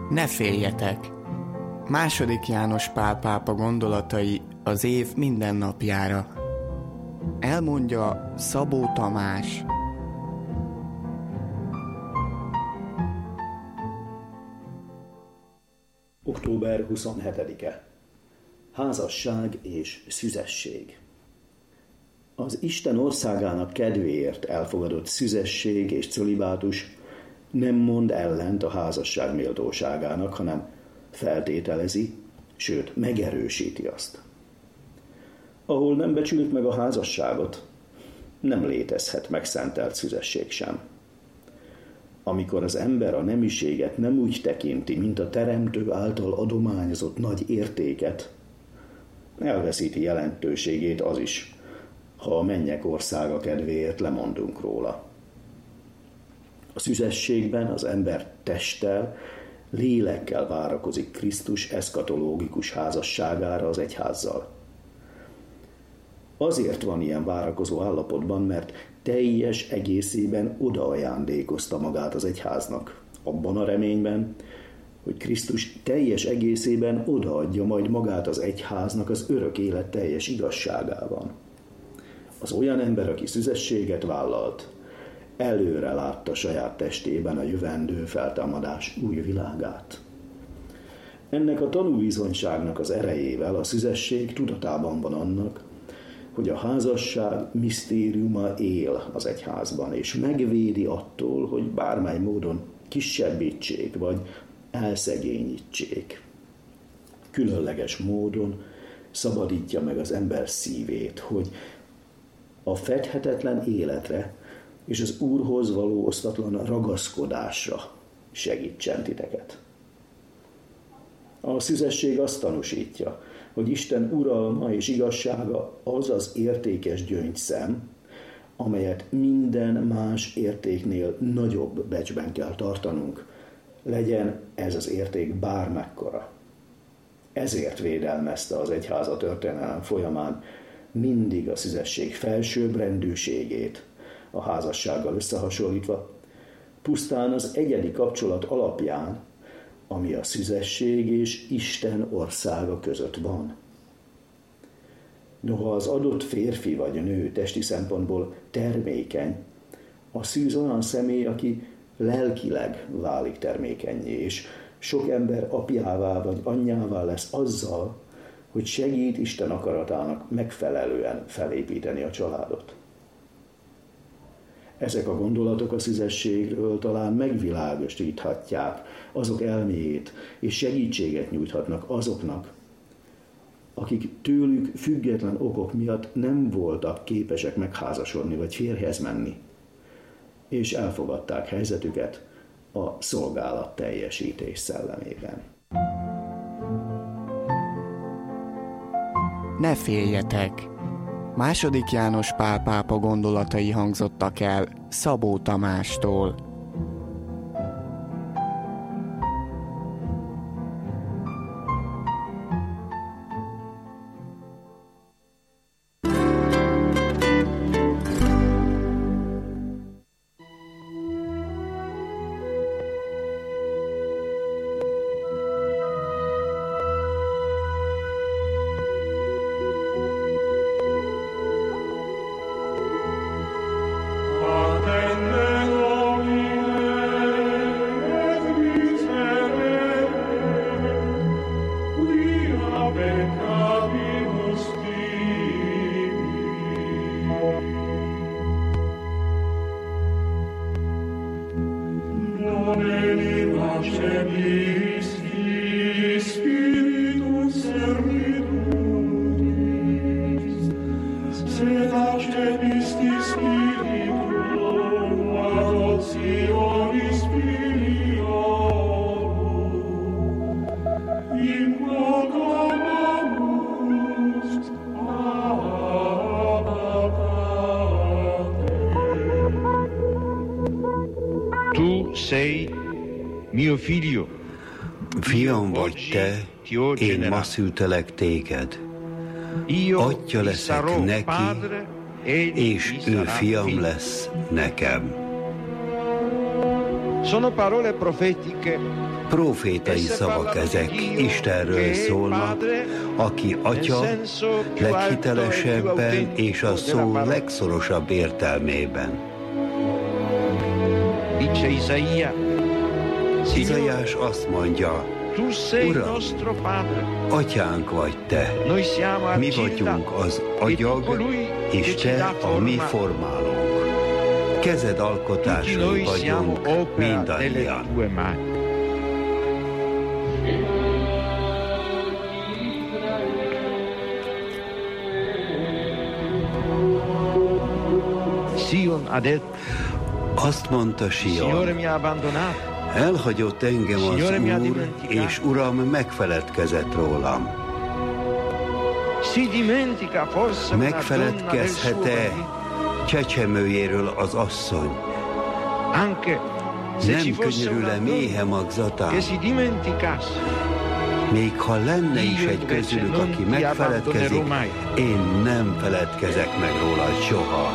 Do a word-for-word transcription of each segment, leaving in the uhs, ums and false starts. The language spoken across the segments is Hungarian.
Ne féljetek! Második János Pál pápa gondolatai az év minden napjára. Elmondja Szabó Tamás. október huszonhetedike. Házasság és szüzesség. Az Isten országának kedvéért elfogadott szüzesség és cölibátus nem mond ellent a házasság méltóságának, hanem feltételezi, sőt megerősíti azt. Ahol nem becsülik meg a házasságot, nem létezhet megszentelt szüzesség sem. Amikor az ember a nemiséget nem úgy tekinti, mint a teremtő által adományozott nagy értéket, elveszíti jelentőségét az is, ha a mennyek országa kedvéért lemondunk róla. A szüzességben az ember testtel, lélekkel várakozik Krisztus eszkatológikus házasságára az egyházzal. Azért van ilyen várakozó állapotban, mert teljes egészében odaajándékozta magát az egyháznak, abban a reményben, hogy Krisztus teljes egészében odaadja majd magát az egyháznak az örök élet teljes igazságában. Az olyan ember, aki szüzességet vállalt, előre látta saját testében a jövendő feltámadás új világát. Ennek a tanúbizonyságnak az erejével a szüzesség tudatában van annak, hogy a házasság misztériuma él az egyházban, és megvédi attól, hogy bármely módon kisebbítsék, vagy elszegényítsék. Különleges módon szabadítja meg az ember szívét, hogy a fedhetetlen életre és az Úrhoz való osztatlan ragaszkodásra segítsen titeket. A szüzesség azt tanúsítja, hogy Isten uralma és igazsága az az értékes gyöngyszem, amelyet minden más értéknél nagyobb becsben kell tartanunk, legyen ez az érték bármekkora. Ezért védelmezte az egyház a történelem folyamán mindig a szüzesség felsőbbrendűségét, a házassággal összehasonlítva, pusztán az egyedi kapcsolat alapján, ami a szüzesség és Isten országa között van. Noha az adott férfi vagy nő testi szempontból termékeny, a szűz olyan személy, aki lelkileg válik termékennyé, és sok ember apjává vagy anyjává lesz azzal, hogy segít Isten akaratának megfelelően felépíteni a családot. Ezek a gondolatok a szüzességről talán megvilágosíthatják azok elméjét, és segítséget nyújthatnak azoknak, akik tőlük független okok miatt nem voltak képesek megházasodni vagy férjhez menni, és elfogadták helyzetüket a szolgálat teljesítés szellemében. Ne féljetek! Második János Pál pápa gondolatai hangzottak el Szabó Tamástól. Tu sei mio figlio. Fiam vagy te, én ma szültelek téged. Atya leszek neki, és ő fiam lesz nekem. Sono parole profetiche Profétai szavak ezek, Istenről szólnak, aki Atya leghitelesebben és a szó legszorosabb értelmében. Izaiás azt mondja, Uram, Atyánk vagy Te, mi vagyunk az agyag, és Te a mi formálónk. Kezed alkotásai vagyunk mindannyian. Azt mondta Sion, elhagyott engem az Úr, és Uram megfeledkezett rólam. Megfeledkezhet-e csecsemőjéről az asszony? Nem könyörül-e méhe magzatán? Még ha lenne is egy közülük, aki megfeledkezik, én nem feledkezek meg rólad soha.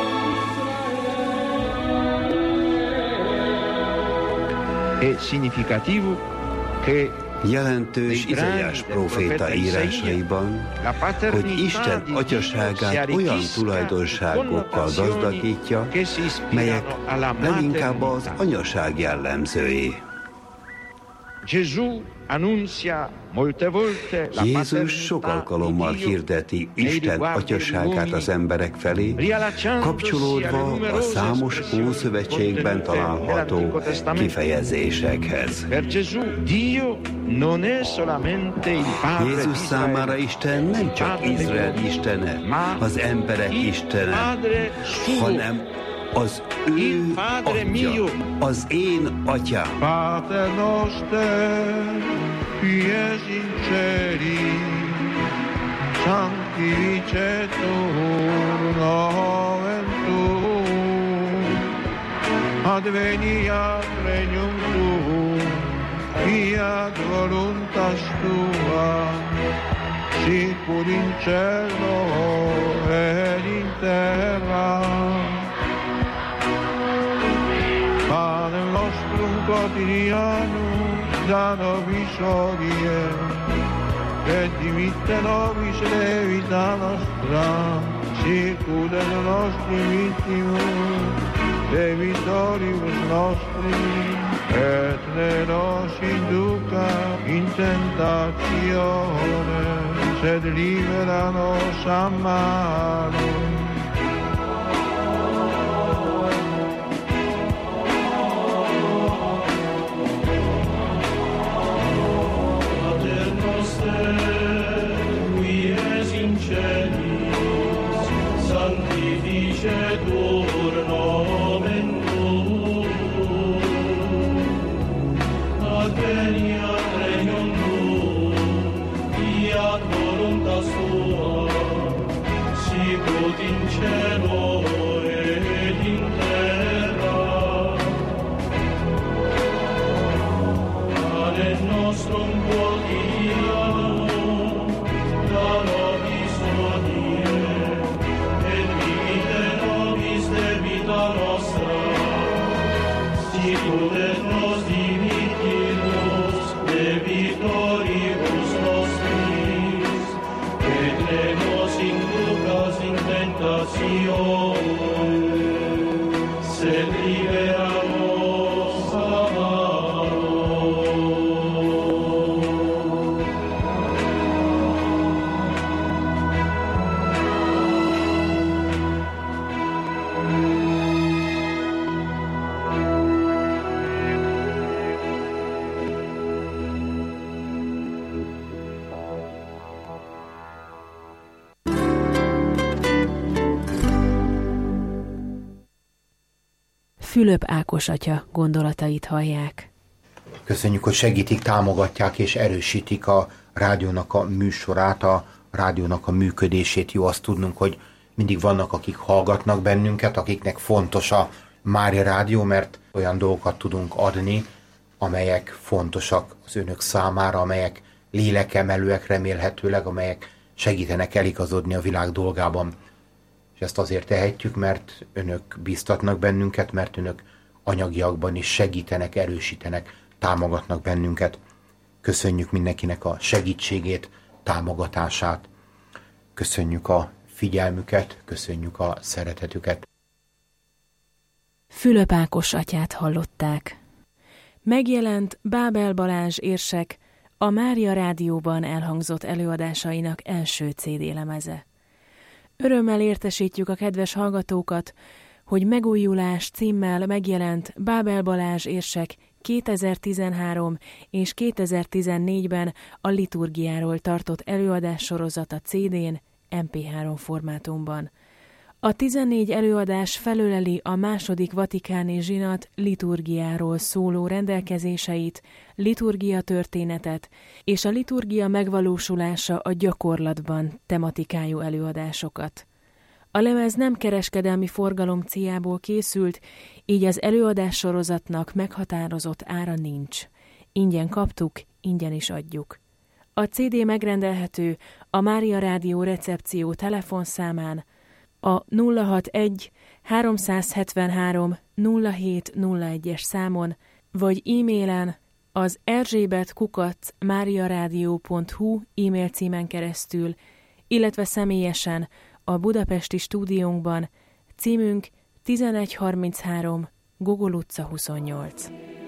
Jelentős Izaiás próféta írásaiban, hogy Isten atyaságát olyan tulajdonságokkal gazdagítja, melyek leginkább az anyaság jellemzői. Jézus sok alkalommal hirdeti Isten atyaságát az emberek felé, kapcsolódva a számos Ószövetségben található kifejezésekhez. Jézus számára Isten nem csak Izrael istene, az emberek istene, hanem az ő Atya, az én Atyám. Pater noster, qui es in celi, sanctificetur nomen tuum, adveniat regnum tuum, fiat voluntas tua, sicur in cielo et in terra. Panem nostrum quotidianum da nobis hodie, et dimitte nobis debita nostra, sicut et nostri vittimus debitoribus nostri, et ne nos induca in tentatione, sed libera nos a malo. Sanctificetur nomen tuum, adveniat regnum tuum, fiat voluntas tua, sicut in cielo et in terra. Panem nostrum quotidianum da nobis hodie, et dimitte nobis debita nostra, sicut et nos dimittimus debitoribus nostris, et ne nos inducas in tentatione, sed libera nos a malo. Fülöp Ákos atya gondolatait hallják. Köszönjük, hogy segítik, támogatják és erősítik a rádiónak a műsorát, a rádiónak a működését. Jó azt tudnunk, hogy mindig vannak, akik hallgatnak bennünket, akiknek fontos a Mária Rádió, mert olyan dolgokat tudunk adni, amelyek fontosak az önök számára, amelyek lélekemelőek remélhetőleg, amelyek segítenek eligazodni a világ dolgában. És ezt azért tehetjük, mert önök bíztatnak bennünket, mert önök anyagiakban is segítenek, erősítenek, támogatnak bennünket. Köszönjük mindenkinek a segítségét, támogatását. Köszönjük a figyelmüket, köszönjük a szeretetüket. Fülöp Ákos atyát hallották. Megjelent Bábel Balázs érsek a Mária Rádióban elhangzott előadásainak első cé dé lemeze. Örömmel értesítjük a kedves hallgatókat, hogy Megújulás címmel megjelent Bábel Balázs érsek kétezer-tizenhárom és kétezer-tizennégyben a liturgiáról tartott előadássorozata cé dén, em pé három formátumban. A tizennégy előadás felöleli a második vatikáni zsinat liturgiáról szóló rendelkezéseit, liturgia történetet és a liturgia megvalósulása a gyakorlatban tematikájú előadásokat. A lemez nem kereskedelmi forgalom céljából készült, így az előadássorozatnak meghatározott ára nincs. Ingyen kaptuk, ingyen is adjuk. A cé dé megrendelhető a Mária Rádió recepció telefonszámán, a nulla hatvanegy háromszázhetvenhárom nulla hét nulla egyes számon, vagy e-mailen az erzsébet kukac máriaradio pont hu e-mail címen keresztül, illetve személyesen a budapesti stúdiónkban, címünk tizenegy harminchárom, Gogol utca huszonnyolc.